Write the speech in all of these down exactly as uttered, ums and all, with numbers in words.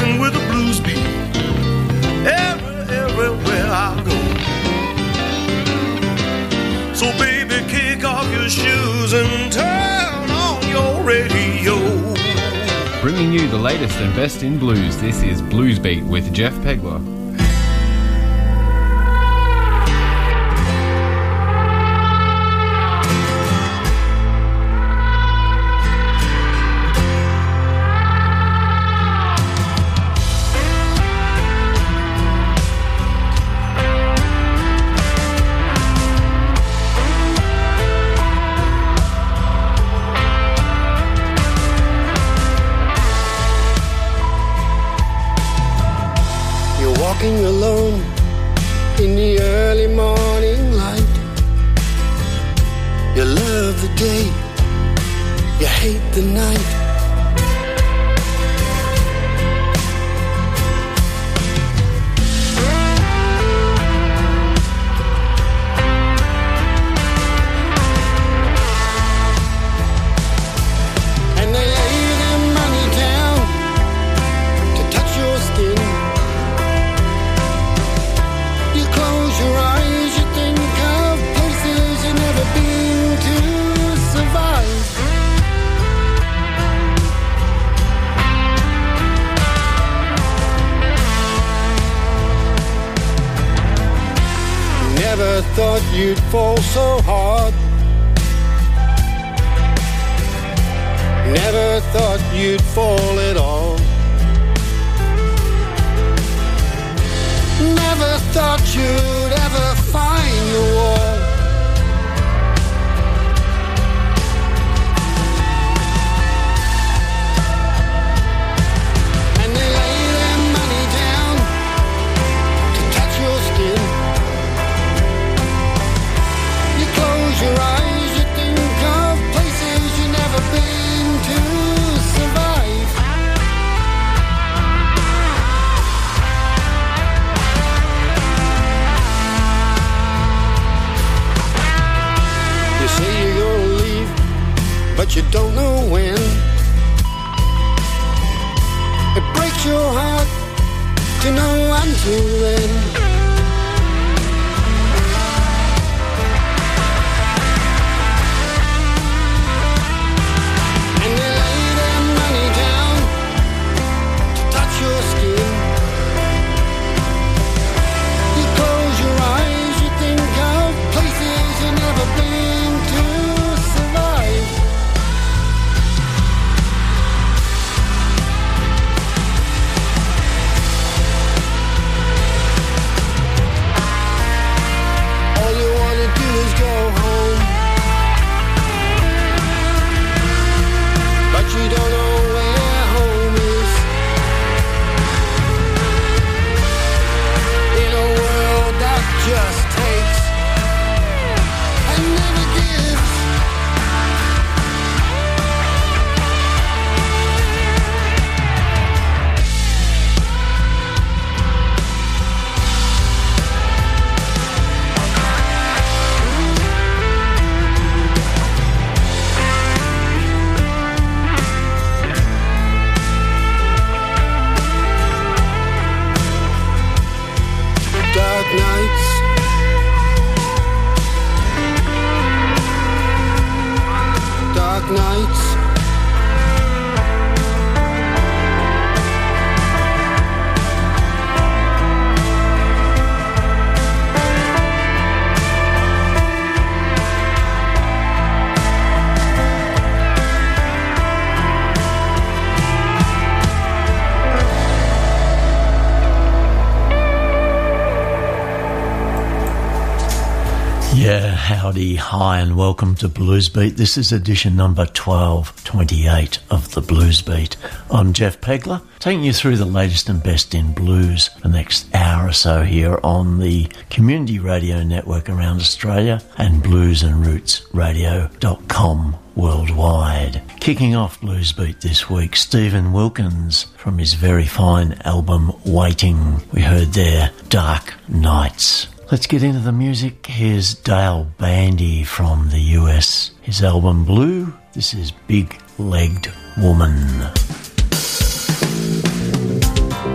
rocking with the blues beat. Every, everywhere I go. So baby, kick off your shoes and turn on your radio. Bringing you the latest and best in blues, this is Blues Beat with Jeff Pegler. Walking alone in the early morning light. You love the day, you hate the night. And they lay their money down to touch your skin. Your eyes, you think of places you've never been to survive. Never thought you'd fall so hard. Never thought you'd fall at all. Never thought you'd ever find the wall. And they lay their money down to touch your skin. You close your eyes, you think of places you've never been to survive. Say you're gonna leave, but you don't know when. It breaks your heart to know until then. And they lay their money down to touch your skin. You close your eyes, you think of places you've never been. Go home, but you don't know where home is. In a world that just takes and never gives. Dark nights, dark nights. Yeah, howdy, hi and welcome to Blues Beat. This is edition number twelve twenty-eight of the Blues Beat. I'm Jeff Pegler, taking you through the latest and best in blues the next hour or so here on the community radio network around Australia and blues and roots radio dot com worldwide. Kicking off Blues Beat this week, Stephen Wilkins from his very fine album Waiting. We heard there Dark Nights. Let's get into the music. Here's Dale Bandy from the U S. His album Blue. This is Big Legged Woman.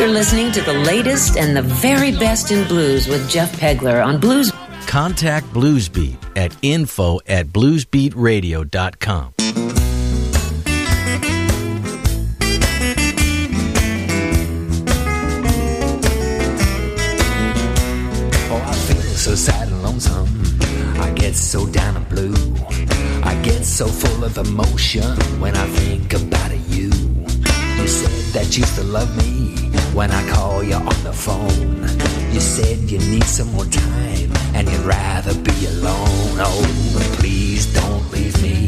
You're listening to the latest and the very best in blues with Jeff Pegler on Blues. Contact Bluesbeat at info at bluesbeatradio dot com. Oh, I feel so sad and lonesome. I get so down and blue. I get so full of emotion when I think about you. You said that you still love me when I call you on the phone. You said you need some more time and you'd rather be alone. Oh, please don't leave me.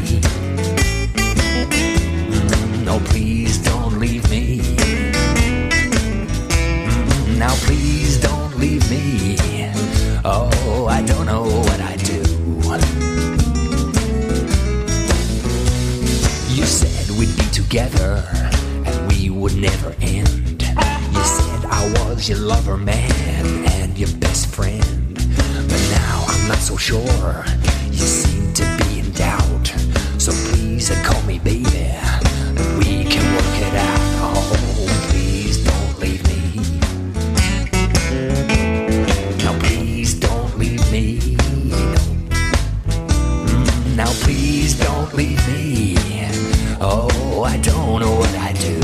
Mm, no, please don't leave me. Mm, now please don't leave me. Oh, I don't know what I do. You said we'd be together and we would never end. You said I was your lover man and your best friend. But now I'm not so sure. You seem to be in doubt. So please call me baby and we can work it out. Oh, please don't leave me. Now please don't leave me. No. Mm, now please don't leave me. Oh, I don't know what I do.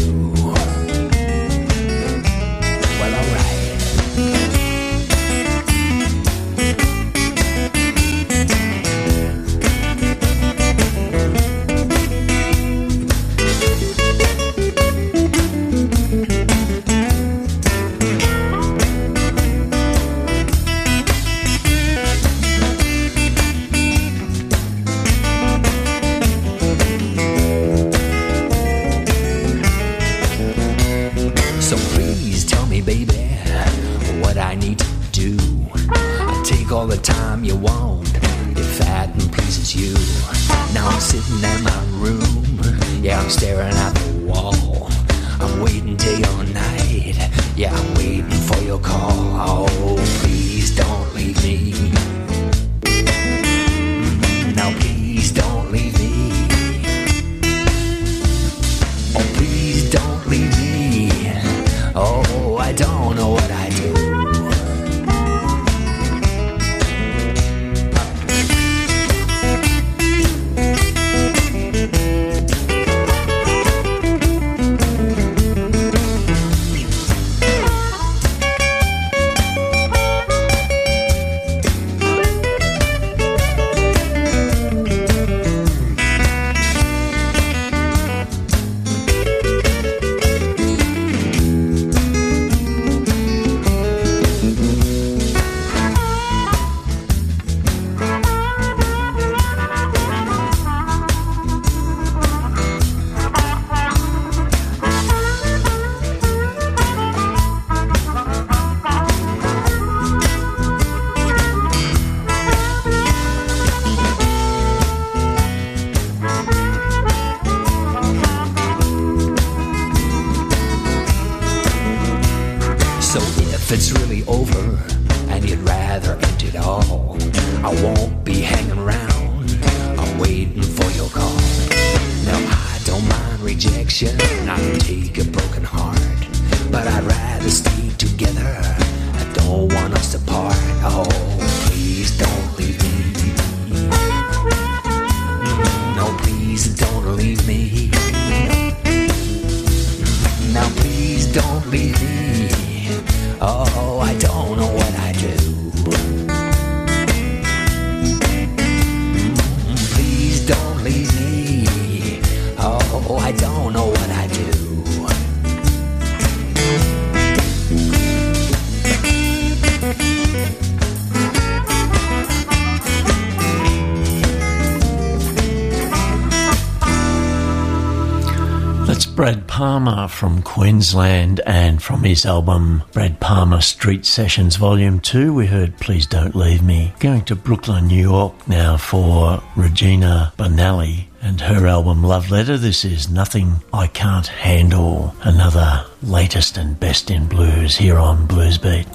Well, alright. All the time you want, if that pleases you. Now I'm sitting in my room, yeah, I'm staring at the wall. I'm waiting day or night, yeah, I'm waiting for your call. Oh, please don't leave me. Now please don't leave me. Oh, please don't leave me. Oh, I don't know what I do. Brad Palmer from Queensland, and from his album Brad Palmer Street Sessions Volume two we heard Please Don't Leave Me. Going to Brooklyn, New York now for Regina Bonelli and her album Love Letter. This is Nothing I Can't Handle, another latest and best in blues here on Blues Beat.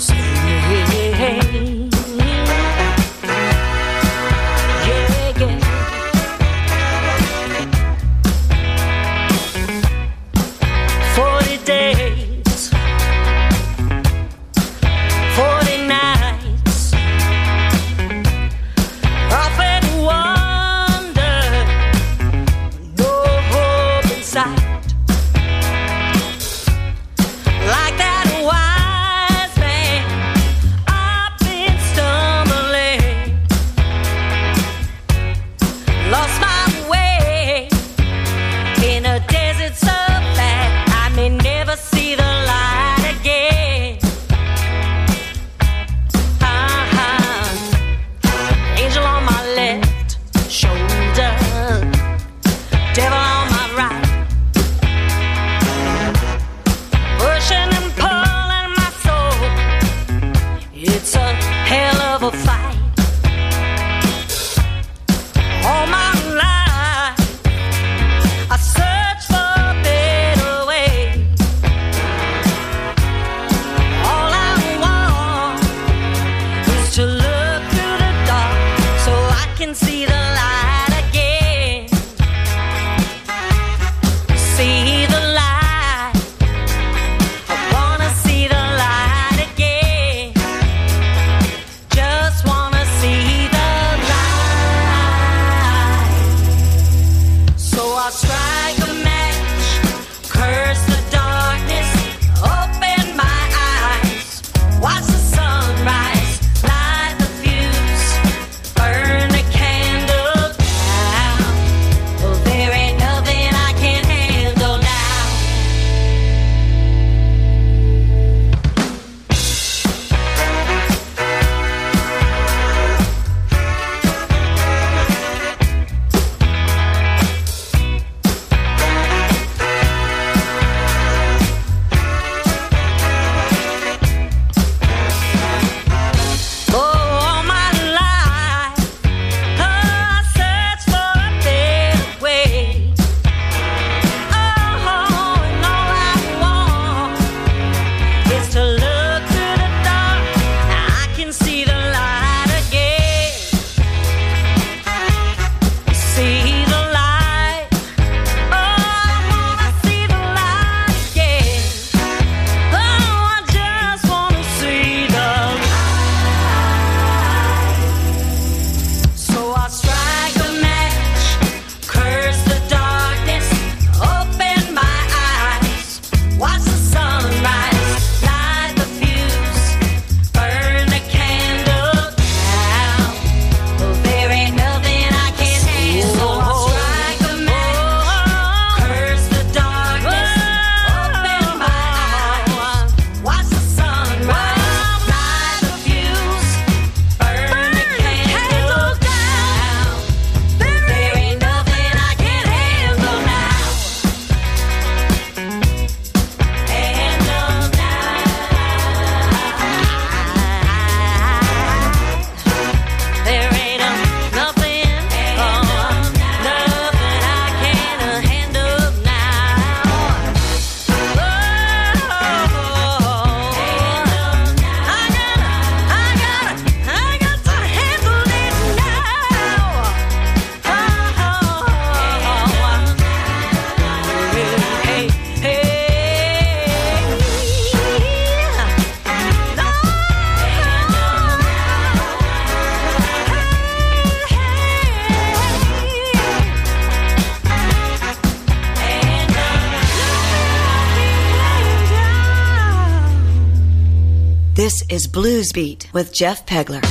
Yeah. This is Blues Beat with Jeff Pegler.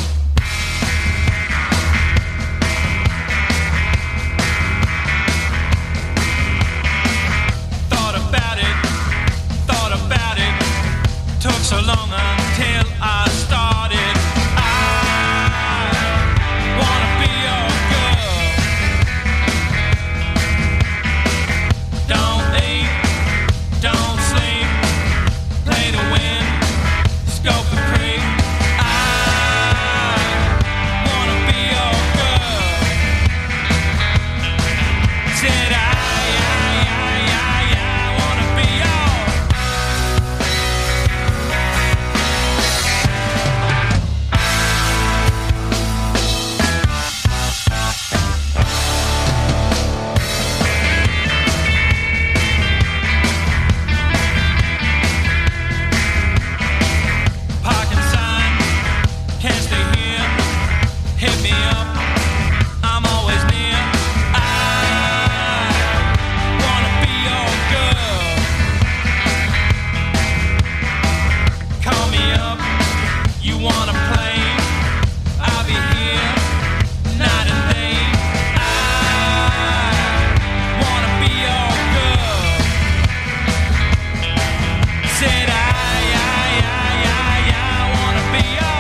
Thought about it, thought about it. Took so long until I started. I wanna be your girl. Don't eat, don't sleep, play to win. Scope the creek. I wanna be your girl. Said I, I, I, I, I wanna be your. Parking sign, can't stay here. Hit me up, I'm always near. I wanna be your girl. Call me up, you wanna play? I'll be here, night and day. I wanna be your girl. Said I, I, I, I, I wanna be your.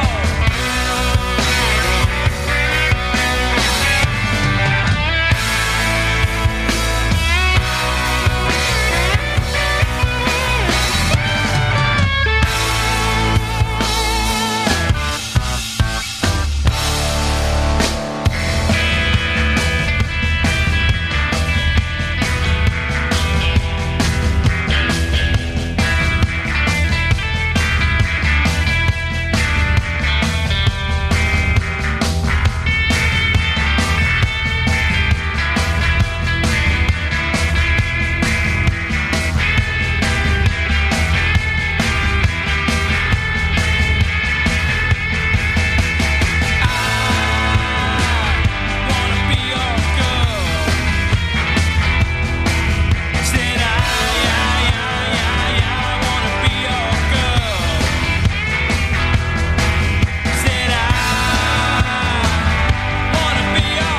Wanna be your girl. Said I, I, I, I, I wanna be your girl. Said I wanna be your.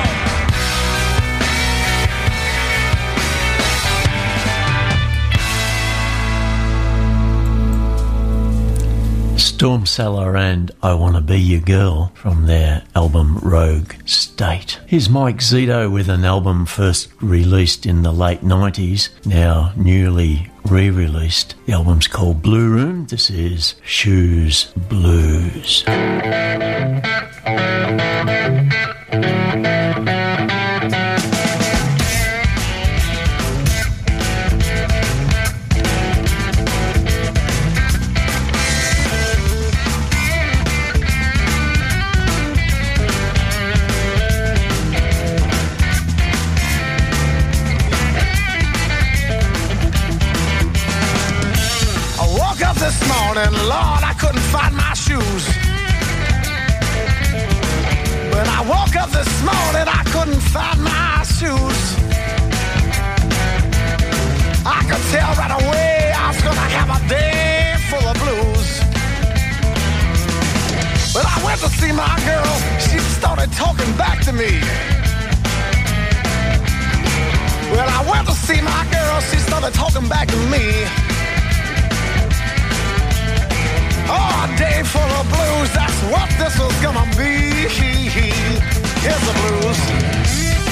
Storm Cellar and I Wanna Be Your Girl from their album Rogue State. Here's Mike Zito with an album first released in the late nineties, now newly re-released. The album's called Blue Room. This is Shoes Blues. I woke up this morning, Lord, I couldn't find my shoes. When I woke up this morning, I couldn't find my shoes. I could tell right away I was gonna have a day full of blues. When I went to see my girl, she started talking back to me. When I went to see my girl, she started talking back to me. Oh, a day full of blues, that's what this was gonna be. Here's the blues.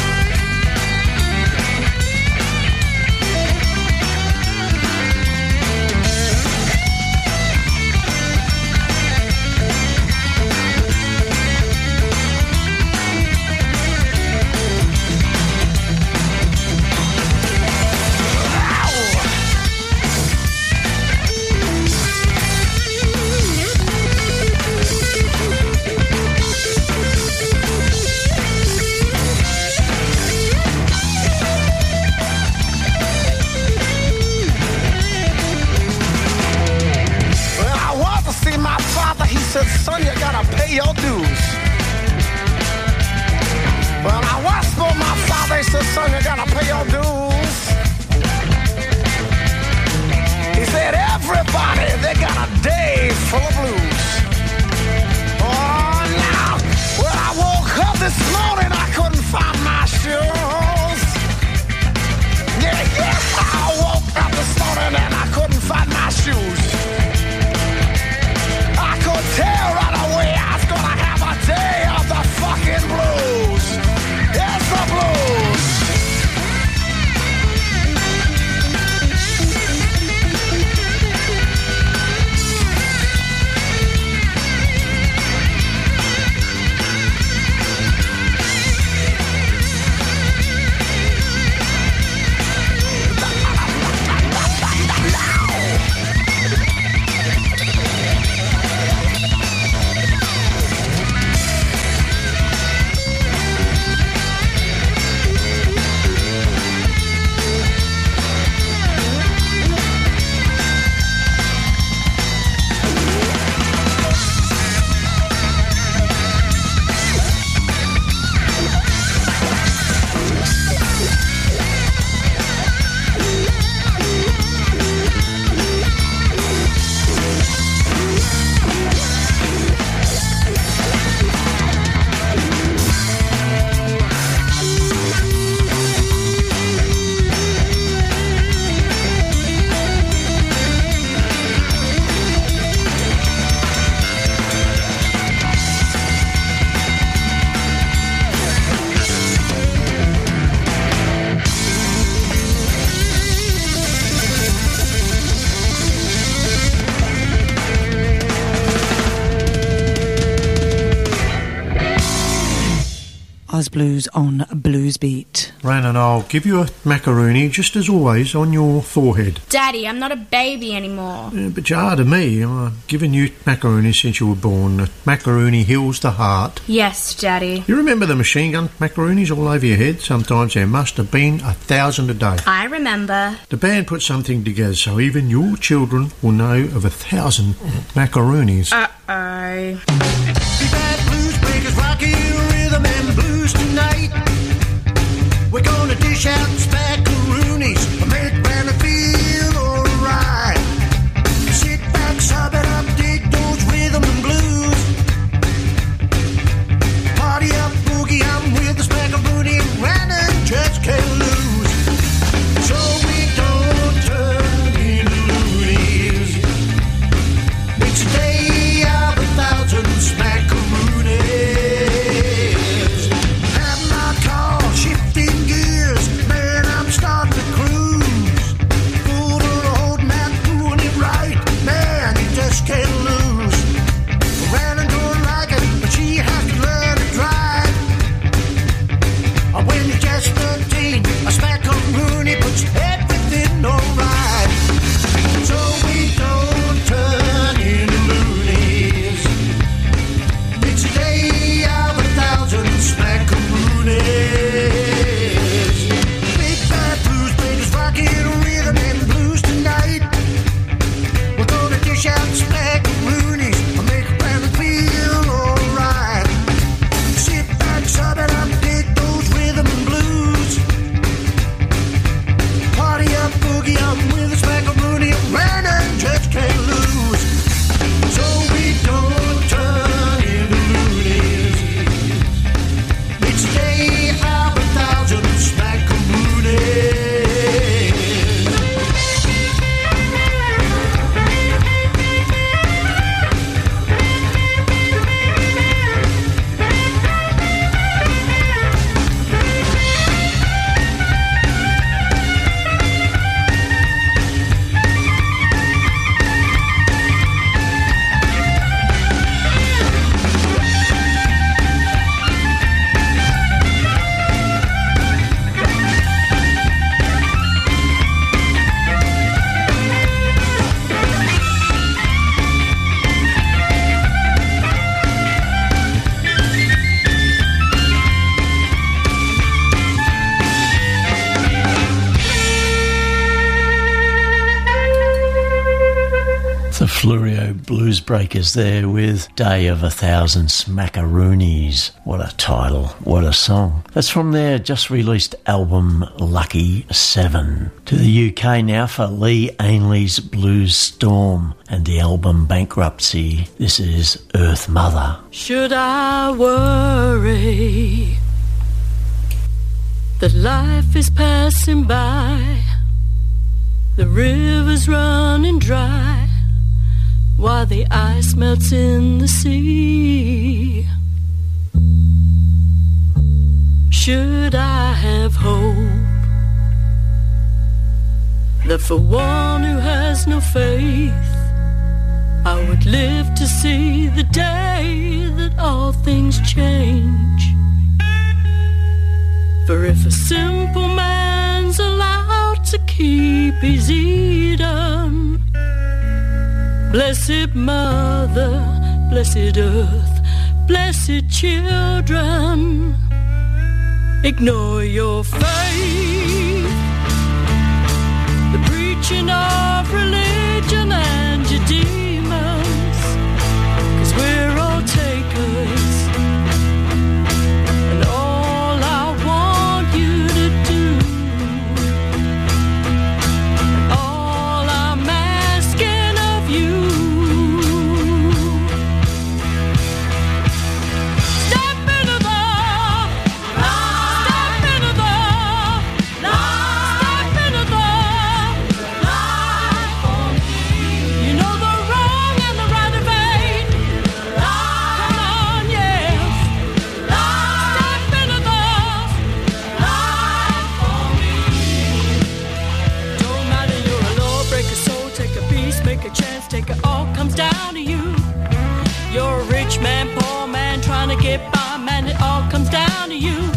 Said, son, you gotta pay your dues. Well, I once spoke my father, he said, son, you gotta pay your dues. He said, everybody, they got a day full of blues. Oz Blues on Blues Beat. Ran, and I'll give you a macaroni, just as always, on your forehead. Daddy, I'm not a baby anymore. Yeah, but you are to me. I've given you macaroni since you were born. Macaroni heals the heart. Yes, Daddy. You remember the machine gun macaronis all over your head? Sometimes there must have been a thousand a day. I remember. The band put something together so even your children will know of a thousand macaronis. Uh-oh. Bad blues breakers, rocky rhythm and blues tonight. We're gonna dish out spackaroonies, make Brandon feel alright. Sit back, sub it up, dig those rhythm and blues. Party up, boogie, I'm with the spackaroony, Brandon just can't lose. So we don't turn into loonies. It's a day of a thousand smackaroonies. Have my car shifting gears, man, I'm starting to cruise. Full of road map, doing it right, man, you just can't lose. Brandon don't like it, but she has to learn to drive. When you're just thirteen, a smackaroonie puts everything alright. So we don't turn into loonies. It's a day of a thousand smackaroonies. Big bad blues breakers, rockin' rhythm and blues tonight. We're gonna dish out smackaroonies and make a brand feel alright. Sit back, sub it up, dig those rhythm and blues. Party up, boogie up with a smackaroony, man, and just can't lose. So we don't turn into loonies. It's a day of a thousand smackaroonies. The Flurio Blues Breakers there with Day of a Thousand Smackaroonies. What a title, what a song. That's from their just released album Lucky Seven. To the U K now for Lee Ainley's Blues Storm and the album Bankruptcy. This is Earth Mother. Should I worry that life is passing by, the river's running dry, while the ice melts in the sea? Should I have hope that for one who has no faith, I would live to see the day that all things change? For if a simple man's allowed to keep his Eden, blessed mother, blessed earth, blessed children, ignore your faith, the preaching of religion and your demons, 'cause we're all takers, and all I want you to do, and all I'm asking of you, step into the light, step into the light, step into the light for me. You know the wrong and the right of it. Come on, yes. Step into the light for me. Don't matter, you're a lawbreaker, soul, take a piece, make a chance, take it all comes down to you. You're a rich man, poor man, trying to get by, man, it all comes down to you.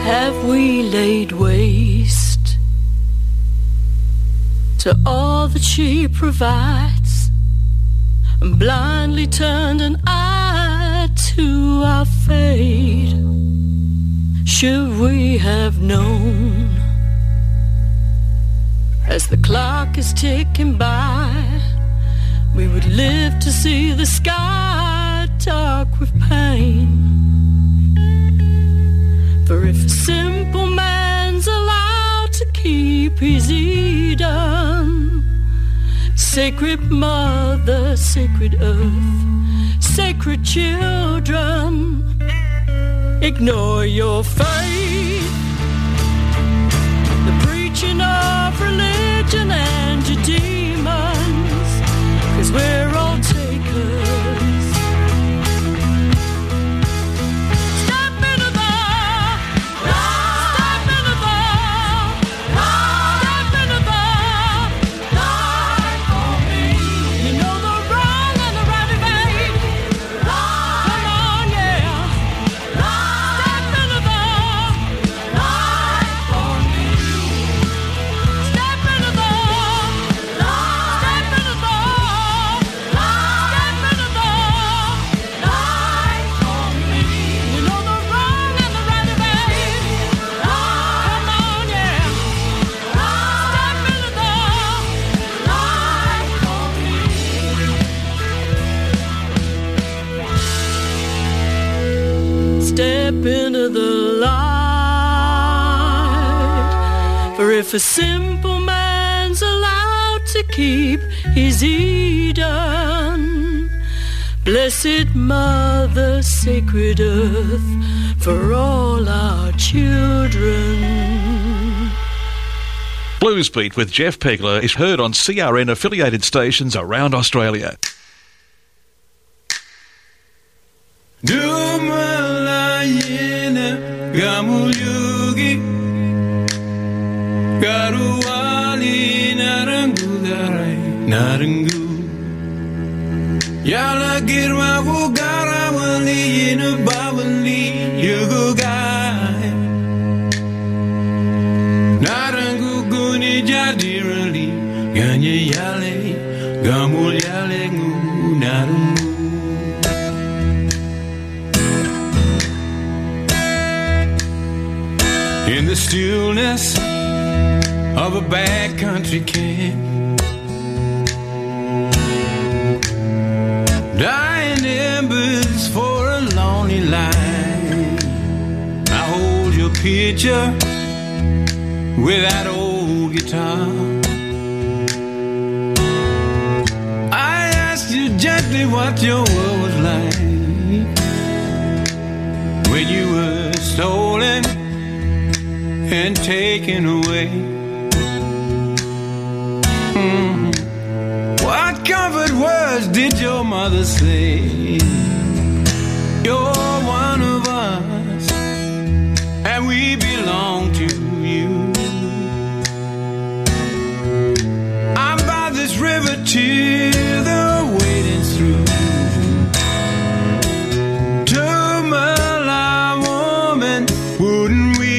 have we laid waste to all that she provides, and blindly turned an eye to our fate? Should we have known, as the clock is ticking by, we would live to see the sky dark with pain? For if a simple man's allowed to keep his Eden, sacred mother, sacred earth, sacred children, ignore your faith, the preaching of religion and your demons, 'cause we're all takers. Step into the light, step into the light, step into the light for me. You know the wrong and the right of it. Come on, yeah. Step into the light for me. Step into the light, step into the light, step into the light for me. You know the wrong and the right of it. Come on, yeah. Step into the light for me. Step into the light, for if a simple man's allowed to keep his Eden, blessed mother, sacred earth, for all our children. Blues Beat with Jeff Pegler is heard on C R N affiliated stations around Australia. Dumalayena gamuyugi garuwali narangu darai narangu yala girma wugara wali inu bawali yugugai narangu guni jadirali ganye yale gamul yale ngu narangu. In the stillness of a backcountry camp, dying embers for a lonely life, I hold your picture with that old guitar. I asked you gently what your world was like when you were stolen and taken away. Mm. What comfort words did your mother say? You're one of us, and we belong to you. I'm by this river till the waiting's through. To my live woman, wouldn't we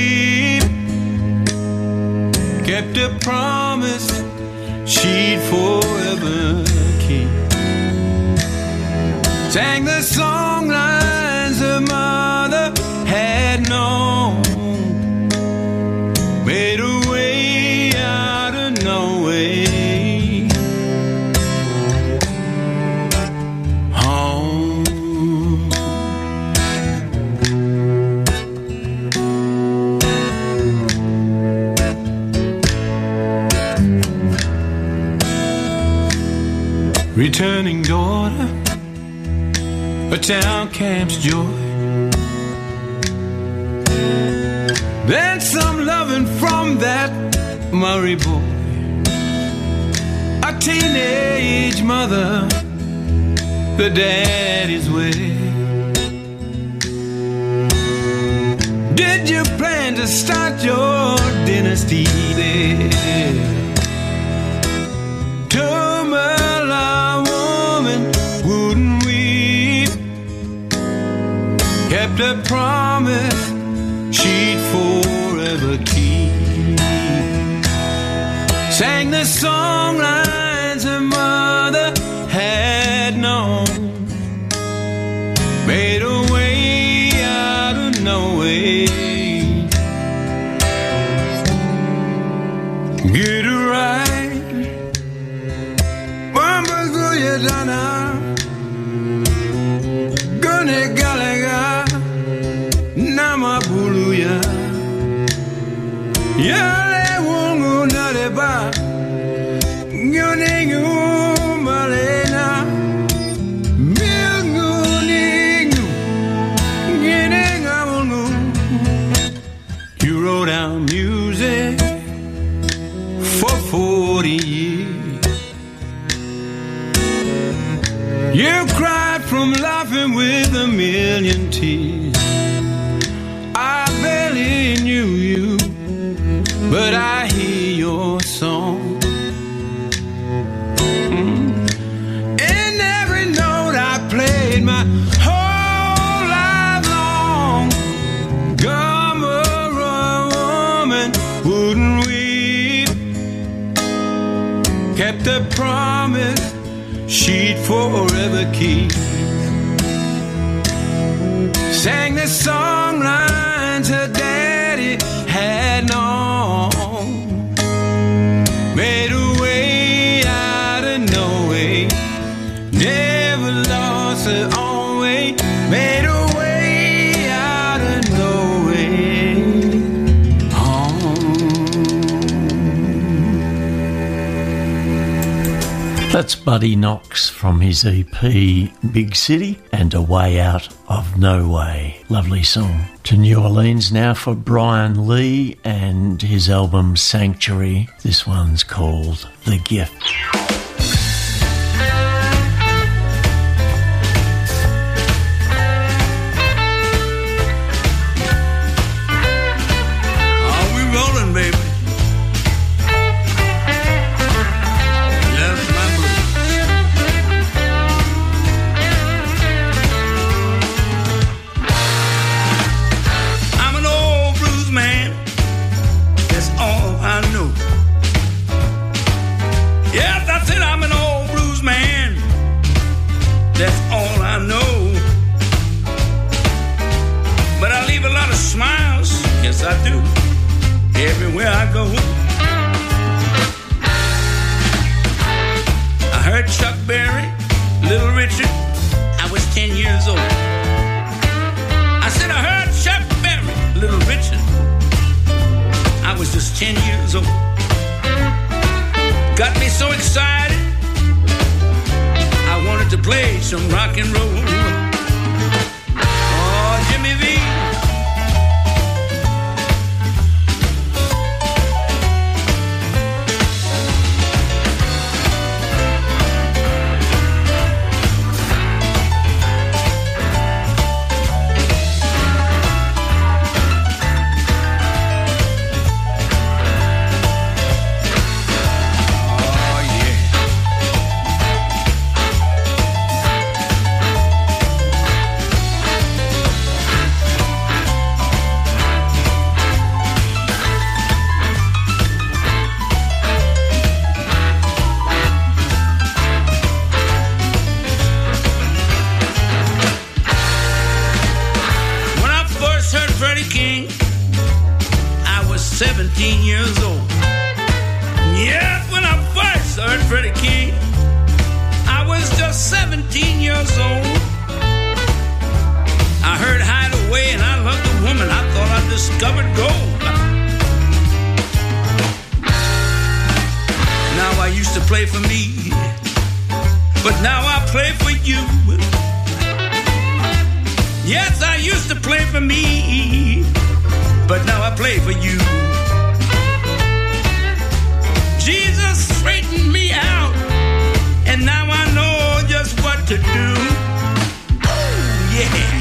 kept a promise she'd forever keep? Sang the song lines her mother had known, made a way out of no way home. Returning daughter, a town camp's joy, then some loving from that Murray boy, a teenage mother, the daddy's way. Did you plan to start your dynasty there? To my woman, wouldn't we kept a promise she'd fulfill? song lines her mother had known, made a way out of no way. Get it right, Mama Guyadana, Gune Galaga, Nama Buluya, Yale Wungu Nadeba, Guningu Malena, Milguningu, Gininga Wungu. You wrote down music for forty years. You cried from laughing with a million tears. I barely knew you, but I hear your song. Mm. And every note I played my whole life long. Gummer woman wouldn't weep, kept a promise she'd forever keep. Sang the song lines her daddy had known, made a way out of no way, never lost her own way, made a way out of no way. Oh. That's Buddy Knox from his E P Big City and A Way Out of No Way. Lovely song. To New Orleans now for Brian Lee and his album Sanctuary. This one's called The Gift. Are we rolling, baby? Yes, my blues. I'm an old blues man. That's all I know. Yes, I said I'm an old blues man. That's all I know. But I leave a lot of smiles, yes I do, everywhere I go. I heard Chuck Berry, Little Richard, I was ten years old. I said I heard Chuck Berry, Little Richard, I was just ten years old. Got me so excited, I wanted to play some rock and roll. Oh, Jimmy V. seventeen years old. Yes, when I first heard Freddie King, I was just seventeen years old. I heard Hideaway and I loved the woman. I thought I discovered gold. Now I used to play for me, but now I play for you. Yes, I used to play for me, but now I play for you. Jesus straightened me out, and now I know just what to do. Oh, yeah.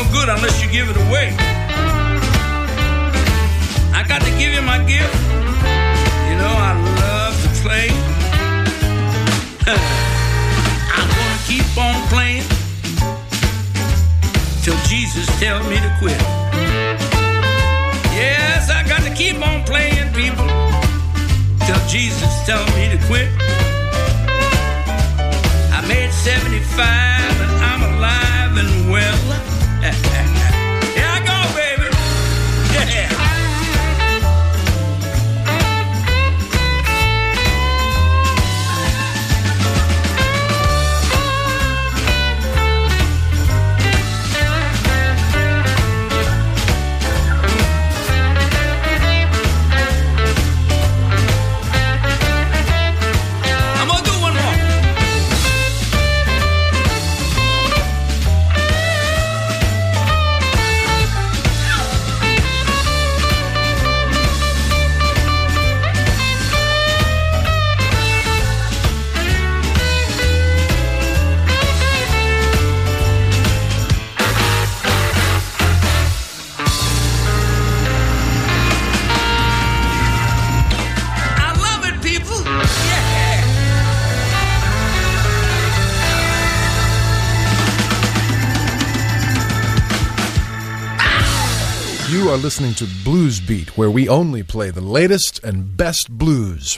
no good unless you give it away. I got to give you my gift. You know I love to play. I'm gonna keep on playing till Jesus tells me to quit. Yes, I got to keep on playing, people, till Jesus tells me to quit. I made seventy-five and I'm alive and well. Here I go, baby. Yeah. You are listening to Blues Beat, where we only play the latest and best blues.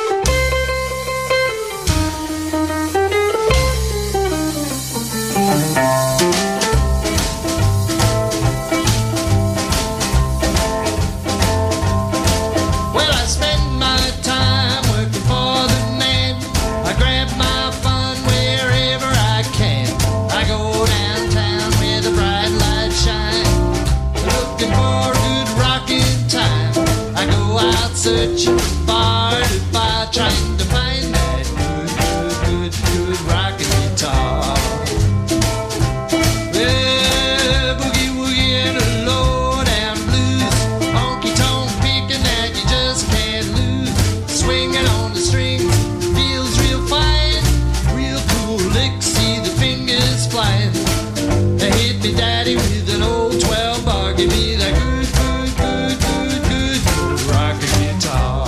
Well, I spend my time working for the man. I grab my fun wherever I can. I go downtown where the bright lights shine, looking for a good rocking time. I go out searching bar to bar, trying to find that good, good, good, good rocking guitar. Well, boogie woogie and a low down blues, honky tonk picking that you just can't lose. Swinging on the strings feels real fine, real cool licks, see the fingers flying. They hit me daddy with an old twelve bar, give me that good, good, good, good, good, good rocking guitar.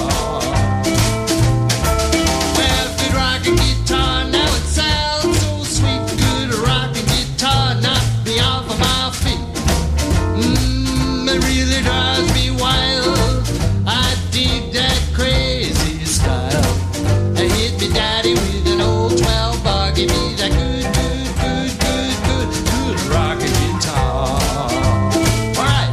Well, good rocking guitar, now it sounds so sweet. Good rocking guitar knocked me off of my feet. Mmm, it really drives me wild. I dig that crazy style. They hit me daddy with an old twelve bar, give me that good, good, good, good, good, good rocking guitar. All right.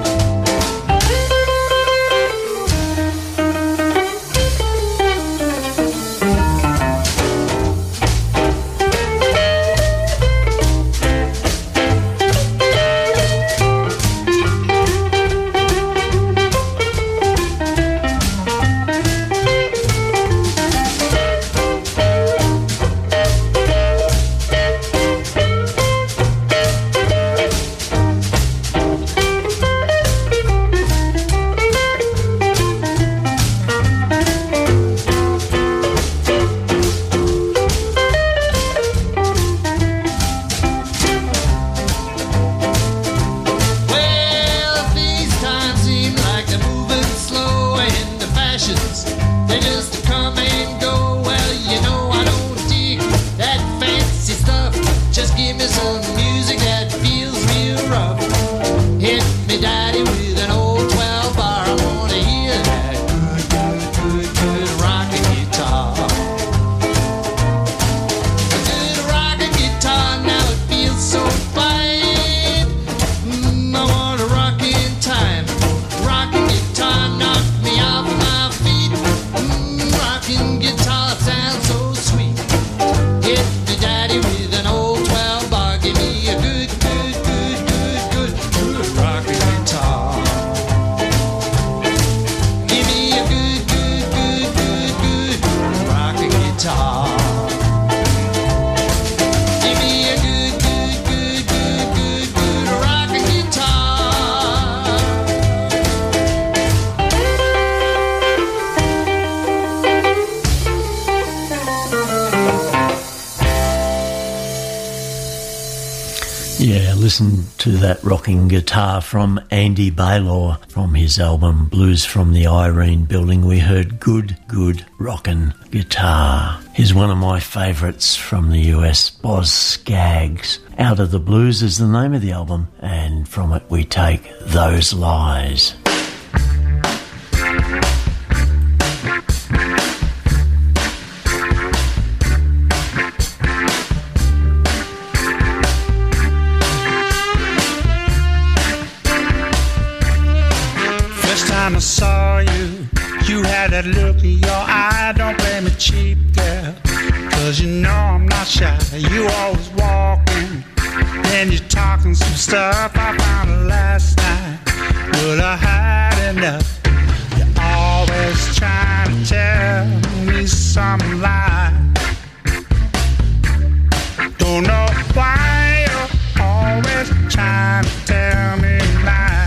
Well, these times seem like they're moving slow, and the fashions, they just come and go. Well, you know I don't dig that fancy stuff. Just give me some music that feels real rough. Hit me daddy with an old twelve bar, I wanna hear that good, good, good, good rocking guitar. A good rocking guitar, now it feels so fine. Mm, I want a rocking time. Rocking guitar knocked me off my feet. Mm, rocking guitar sounds so sweet. Hit me daddy with an old twelve bar, give me a good, good, good, good, good, good rocking guitar. Give me a good, good, good, good, good, good rocking guitar. Give me a good, good, good, good, good, good rocking guitar. Yeah, listen to that rocking guitar from Andy Baylor from his album Blues from the Irene Building. We heard Good, Good Rockin' Guitar. Here's one of my favourites from the U S, Boz Scaggs. Out of the Blues is the name of the album, and from it we take Those Lies. I saw you, you had that look in your eye. Don't play me cheap, girl, cause you know I'm not shy. You always walking, then you're talking some stuff I found out last night. Well, I had enough. You're always trying to tell me some lie. Don't know why you're always trying to tell me lie.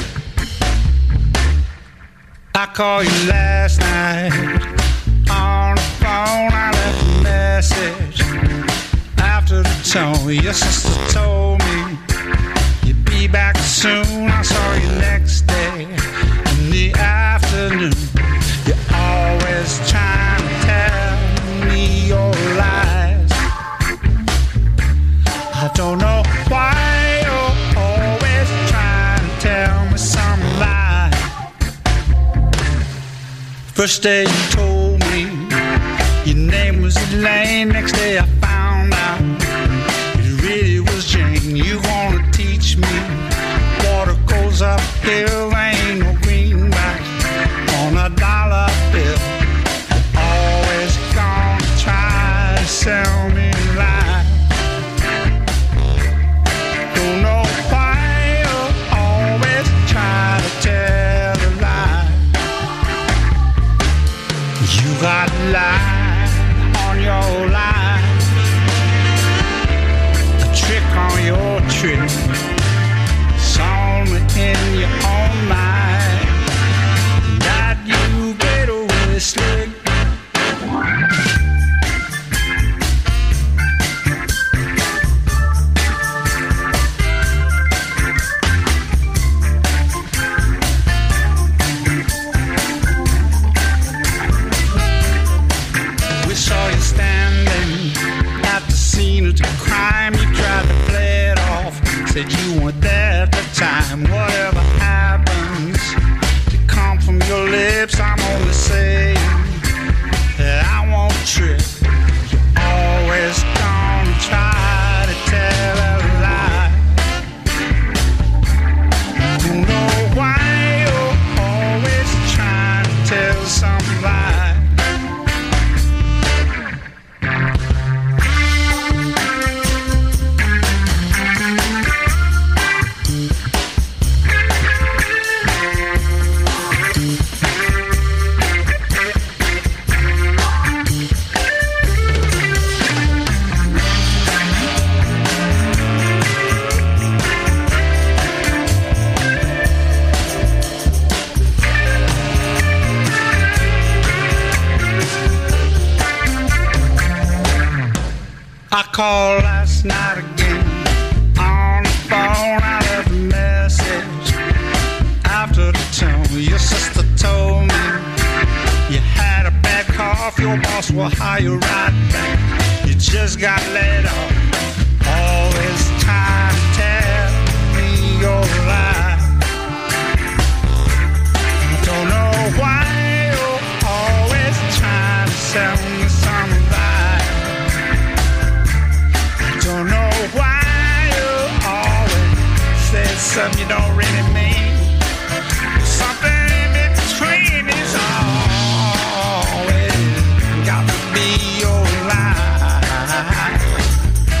I called you last night on the phone. I left a message after the tone. Your sister told me you'd be back soon. I saw you next day in the afternoon. You're always trying to tell me your lies. I don't know why you're always trying to tell me some lies. First day you told me your name was Elaine. Next day I found out it really was Jane. You gonna teach me water goes uphill, ain't no greenback on a dollar bill. You're always gonna try to sell me lies. Don't know why you're always trying to tell a lie. You got a lie on your lie, a trick on your trick. It's only in your own mind that you get away slick. Said you weren't there at the time. Whatever happens to come from your lips, I'm only saying that I won't trip. You're always gonna try to tell a lie. You know why you're always trying to tell some lie. I called last night again on the phone. I left a message after the tone. Your sister told me you had a bad cough. Your boss will hire you right back. You just got laid off. Always trying to tell me your lie. I don't know why you're always trying to sell me some lie. Don't know why you always say something you don't really mean. Something in between is always got to be your lie.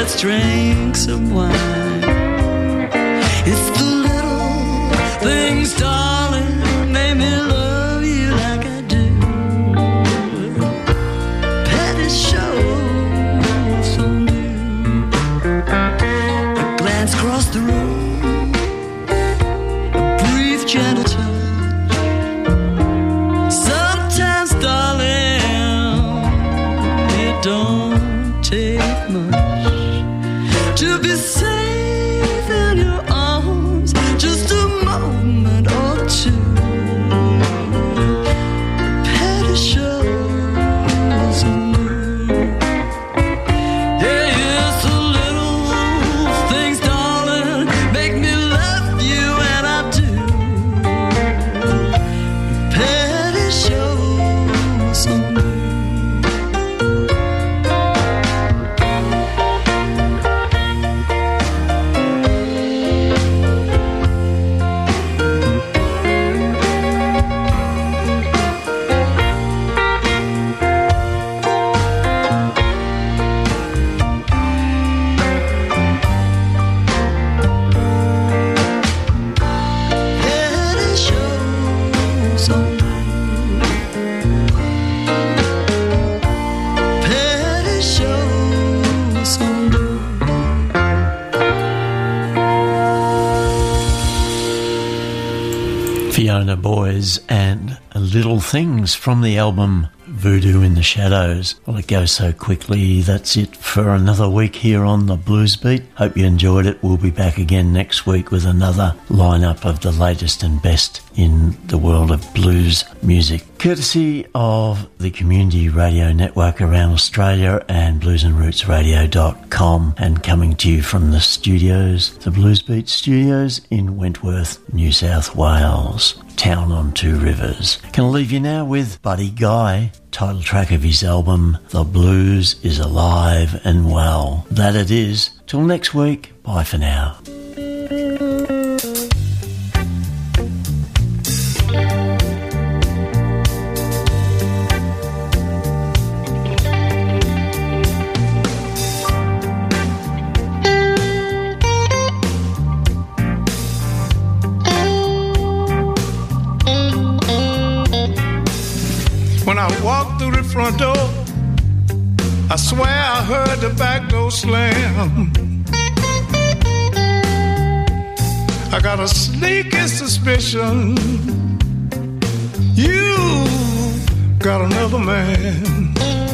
let's drink some wine. It's the little things, darling, make me love you like I do. Petty shows on you. A glance across the room, a brief gentle touch. Sometimes, darling, it don't take much to be safe in your arms, just a moment or two. Petty shows on you. Yeah, it's the little things, darling, make me love you, and I do. Petty shows on you. Petty shows on you. Petty shows on you. Fiona Boys and Little Things from the album Voodoo in the Shadows. Well, it goes so quickly. That's it for another week here on the Blues Beat. Hope you enjoyed it. We'll be back again next week with another lineup of the latest and best in the world of blues music, courtesy of the Community Radio Network around Australia and blues and roots radio dot com, and coming to you from the studios, the Blues Beat studios in Wentworth, New South Wales, town on two rivers. Can I leave you now with Buddy Guy, title track of his album The Blues is Alive and Well. That it is. Till next week, bye for now. When I walked through the front door, I swear I heard the back door slam. I got a sneaky suspicion you got another man.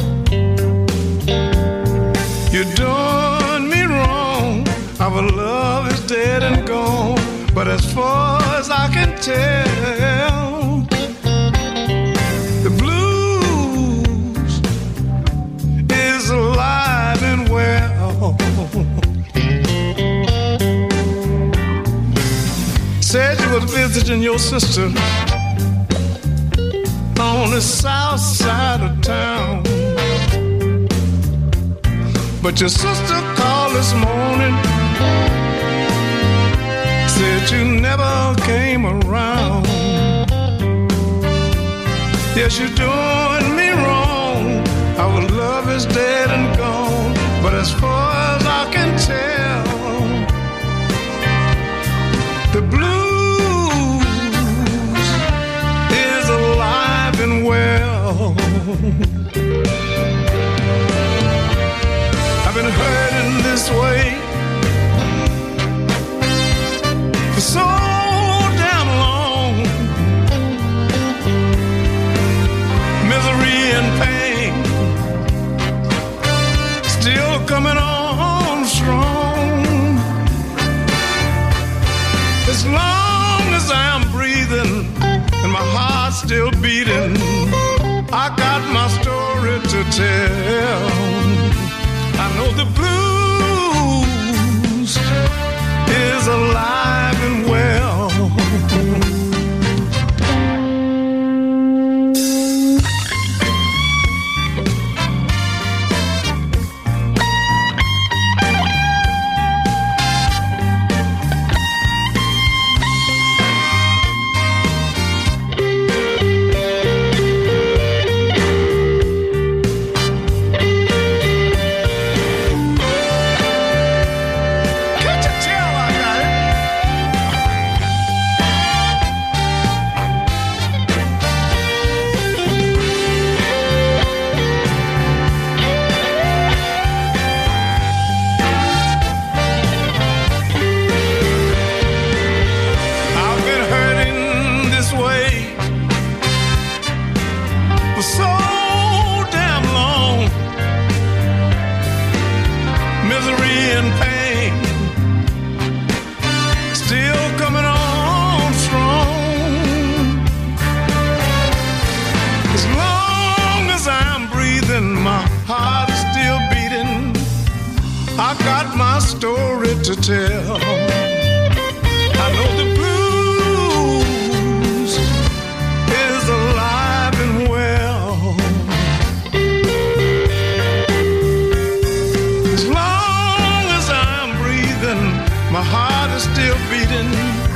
You done me wrong. Our love is dead and gone. But as far as I can tell, the blues is alive and well. Said you was visiting your sister on the south side of town, but your sister called this morning, said you never came around. Yes, you're doing me wrong. Our love is dead and gone. But as far as I can tell, the blues is alive and well. I've been hurting this way for so damn long. Misery and pain still coming on strong. As long as I'm breathing and my heart's still beating, I got my story to tell. I know the blues is alive and well. in pain, still coming on strong. As long as I'm breathing, my heart is still beating. I got my story to tell. I know the blues is alive and well. As long as I'm breathing, my heart is still beating.